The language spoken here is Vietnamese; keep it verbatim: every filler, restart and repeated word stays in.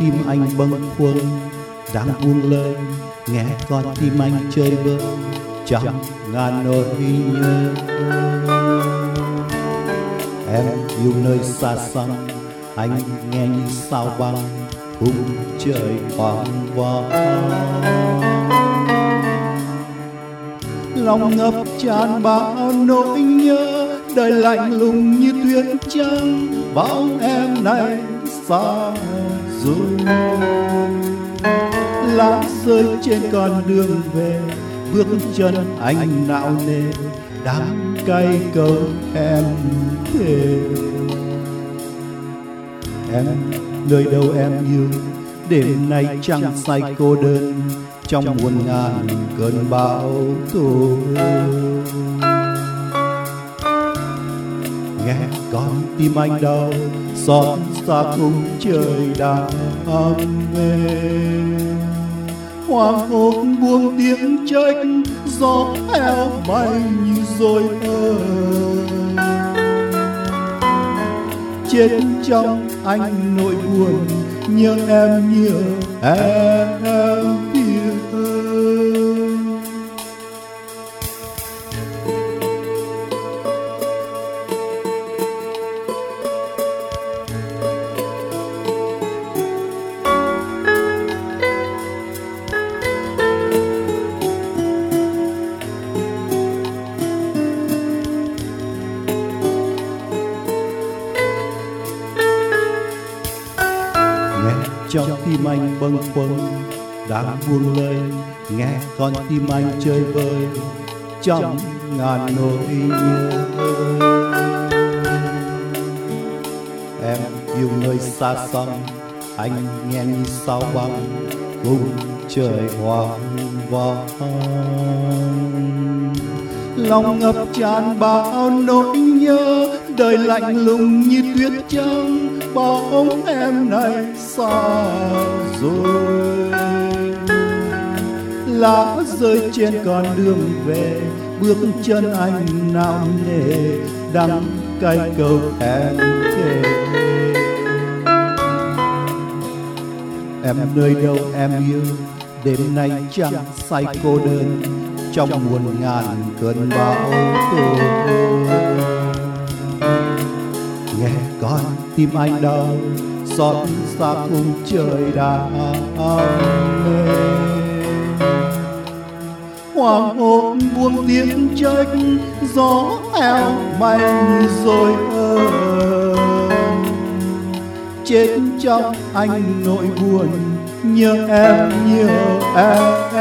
tim anh bâng khuâng đang buông lời, nghe con tim anh chơi vơi trăm ngàn nỗi nhớ. Em yêu nơi xa xăm, anh nghe như sao băng khung trời hoang vắng. Lòng ngập tràn bao nỗi nhớ, đời lạnh lùng như tuyết trắng, bao em này xa rồi. Lá rơi trên con đường về, bước chân anh nạo nề, đắng cay câu em thề. Em nơi đâu em yêu, đêm nay trăng say cô đơn, trong muôn ngàn cơn bão tố. Nghe con tim anh đau xót xa khung trời đang về. Hoàng hôn buông tiếng trách, gió heo bay như rồi ơ. Chết trong anh nỗi buồn, nhớ em nhiều em yêu. Trong tim anh bâng khuâng đang buông lời, nghe con tim anh chơi vơi trong ngàn nỗi nhớ. Em yêu nơi xa xăm, anh nghe như sao băng khung trời hoang vắng. Lòng ngập tràn bao nỗi nhớ, đời lạnh lùng như tuyết trắng, bóng em này xa rồi. Lá rơi trên con đường về, bước chân anh nao nề, đắng cay câu em thề. Em nơi đâu em yêu, đêm nay trăng say cô đơn, trong muôn ngàn cơn bão tố. Nghe con tim anh đau xót xa khung trời đang mê. Hoàng hôn buông tiếng trách, gió heo bay như rồi ơ. Chết trong anh nỗi buồn, nhớ em nhiều em.